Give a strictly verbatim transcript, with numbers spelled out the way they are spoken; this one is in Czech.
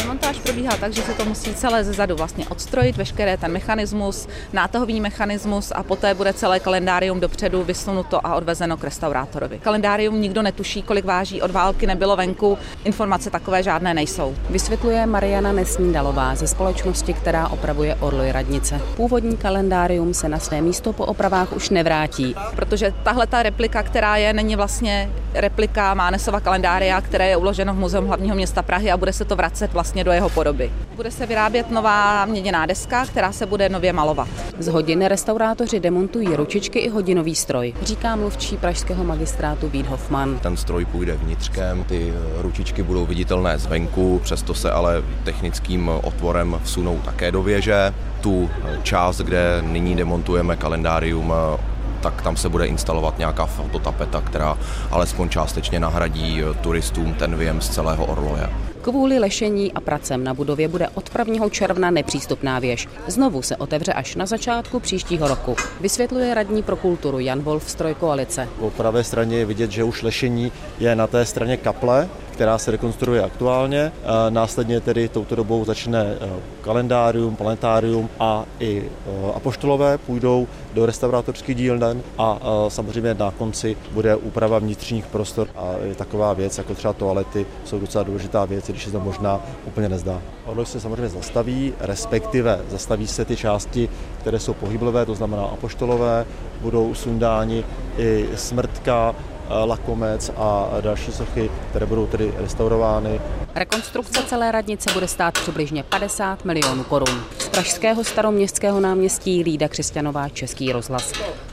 Demontáž probíhá tak, že se to musí celé zezadu vlastně odstrojit, veškeré ten mechanismus, nátahový mechanismus a poté bude celé kalendárium dopředu vysunuto a odvezeno k restaurátorovi. Kalendárium nikdo netuší, kolik váží, od války nebylo venku, informace takové žádné nejsou. Vysvětluje Mariana Nesnídalová ze společnosti, která opravuje orloji radnice. Původní kalendárium se na své místo po opravách už nevrátí. Protože tahle ta replika, která je, není vlastně replika Mánesova kalendária, které je uloženo v Muzeu hlavního města Prahy a bude se to vracet vlastně do jeho podoby. Bude se vyrábět nová měděná deska, která se bude nově malovat. Z hodiny restaurátoři demontují ručičky i hodinový stroj, říká mluvčí pražského magistrátu Vít Hofman. Ten stroj půjde vnitřkem, ty ručičky budou viditelné zvenku, přesto se ale technickým otvorem vsunou také do věže. Tu část, kde nyní demontujeme kalendárium, tak tam se bude instalovat nějaká fototapeta, která alespoň částečně nahradí turistům ten výjem z celého orloje. Kvůli lešení a pracem na budově bude od prvního června nepřístupná věž. Znovu se otevře až na začátku příštího roku. Vysvětluje radní pro kulturu Jan Wolf z Trojkoalice. Po pravé straně je vidět, že už lešení je na té straně kaple, která se rekonstruuje aktuálně. Následně tedy touto dobou začne kalendárium, planetárium a i apoštolové půjdou do restaurátorských dílnen a samozřejmě na konci bude úprava vnitřních prostor a je taková věc, jako třeba toalety, jsou docela důležitá věc, když se to možná úplně nezdá. Orloj se samozřejmě zastaví, respektive zastaví se ty části, které jsou pohyblivé, to znamená apoštolové, budou sundáni i smrtka, Lakomec a další sochy, které budou tedy restaurovány. Rekonstrukce celé radnice bude stát přibližně padesát milionů korun. Z pražského Staroměstského náměstí Lída Křesťanová, Český rozhlas.